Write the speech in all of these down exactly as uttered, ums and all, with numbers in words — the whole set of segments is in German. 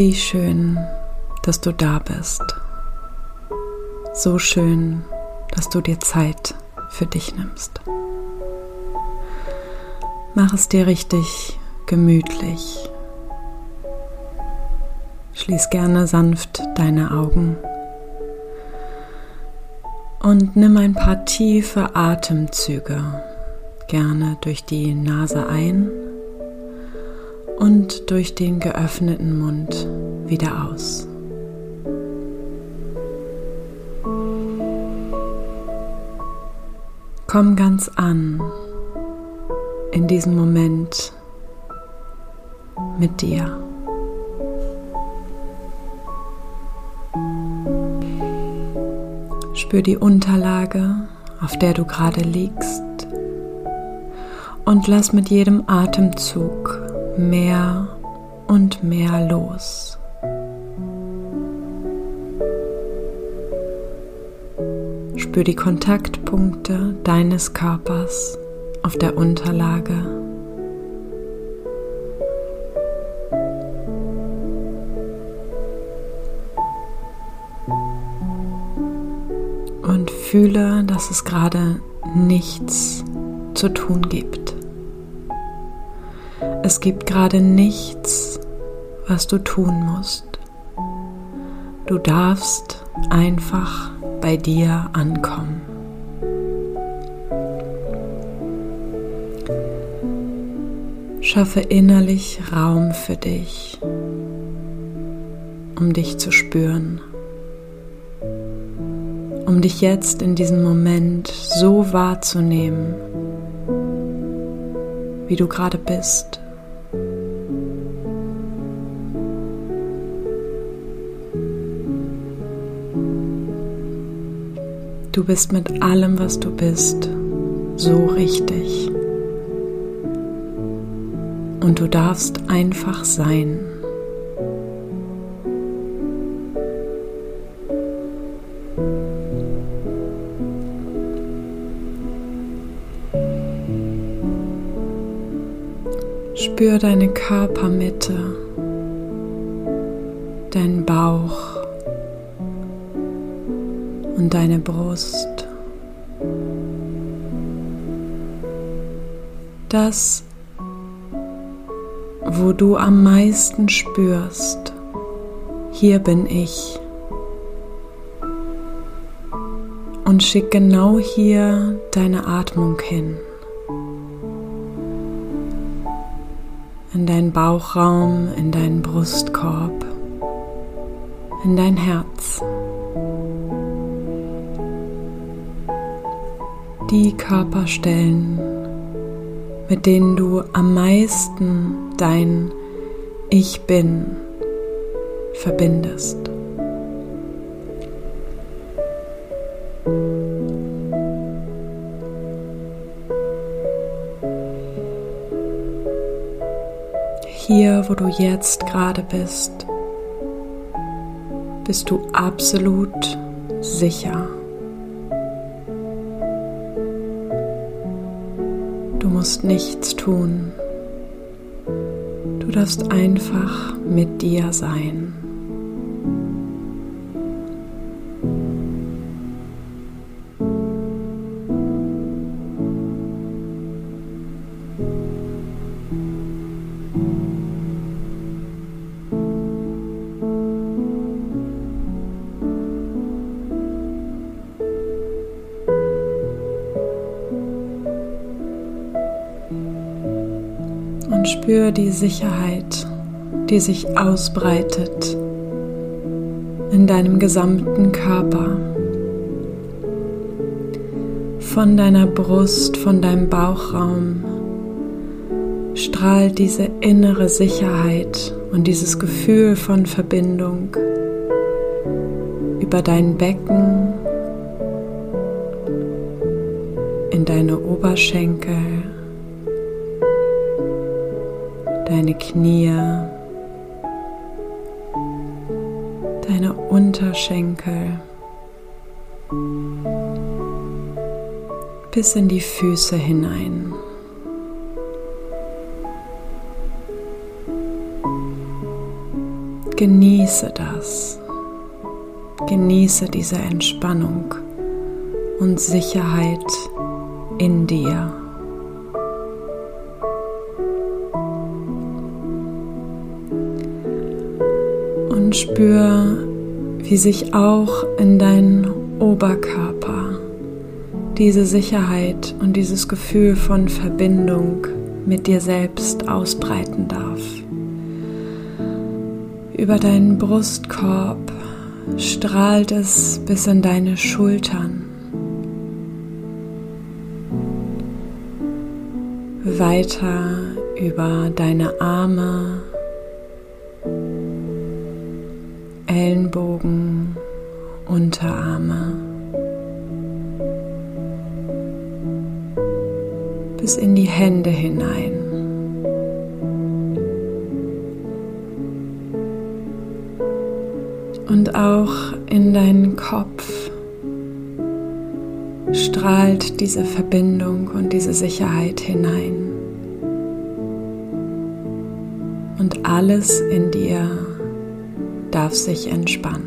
Wie schön, dass du da bist. So schön, dass du dir Zeit für dich nimmst. Mach es dir richtig gemütlich. Schließ gerne sanft deine Augen und nimm ein paar tiefe Atemzüge, gerne durch die Nase ein und durch den geöffneten Mund wieder aus. Komm ganz an in diesem Moment mit dir. Spür die Unterlage, auf der du gerade liegst, und lass mit jedem Atemzug mehr und mehr los. Spür die Kontaktpunkte deines Körpers auf der Unterlage. Und fühle, dass es gerade nichts zu tun gibt. Es gibt gerade nichts, was du tun musst. Du darfst einfach bei dir ankommen. Schaffe innerlich Raum für dich, um dich zu spüren, um dich jetzt in diesem Moment so wahrzunehmen, wie du gerade bist. Du bist mit allem, was du bist, so richtig. Und du darfst einfach sein. Spür deine Körpermitte, deinen Bauch und deine Brust. Das, wo du am meisten spürst, hier bin ich. Und schick genau hier deine Atmung hin. In deinen Bauchraum, in deinen Brustkorb, in dein Herz. Die Körperstellen, mit denen du am meisten dein Ich Bin verbindest. Hier, wo du jetzt gerade bist, bist du absolut sicher. Du musst nichts tun. Du darfst einfach mit dir sein. Und spür die Sicherheit, die sich ausbreitet in deinem gesamten Körper. Von deiner Brust, von deinem Bauchraum strahlt diese innere Sicherheit und dieses Gefühl von Verbindung über dein Becken, in deine Oberschenkel, deine Knie, deine Unterschenkel bis in die Füße hinein. genieße das. Genieße diese Entspannung und Sicherheit in dir. Und spür, wie sich auch in deinen Oberkörper diese Sicherheit und dieses Gefühl von Verbindung mit dir selbst ausbreiten darf. Über deinen Brustkorb strahlt es bis in deine Schultern, weiter über deine Arme, Ellenbogen, Unterarme, bis in die Hände hinein. Und auch in deinen Kopf strahlt diese Verbindung und diese Sicherheit hinein. Und alles in dir darf sich entspannen.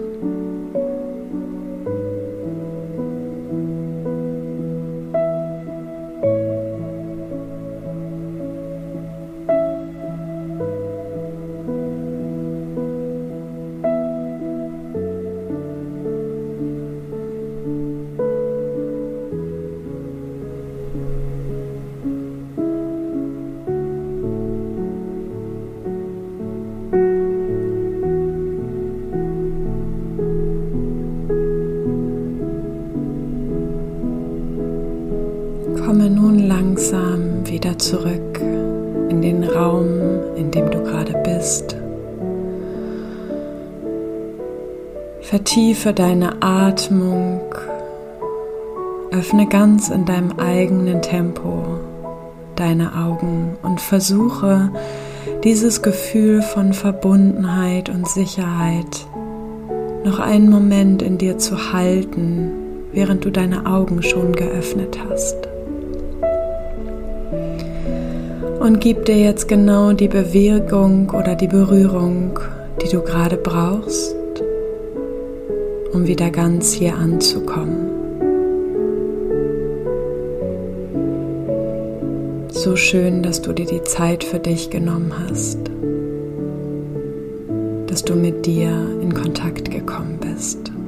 Komme nun langsam wieder zurück in den Raum, in dem du gerade bist. Vertiefe deine Atmung, öffne ganz in deinem eigenen Tempo deine Augen und versuche, dieses Gefühl von Verbundenheit und Sicherheit noch einen Moment in dir zu halten, während du deine Augen schon geöffnet hast. Und gib dir jetzt genau die Bewegung oder die Berührung, die du gerade brauchst, um wieder ganz hier anzukommen. So schön, dass du dir die Zeit für dich genommen hast, dass du mit dir in Kontakt gekommen bist.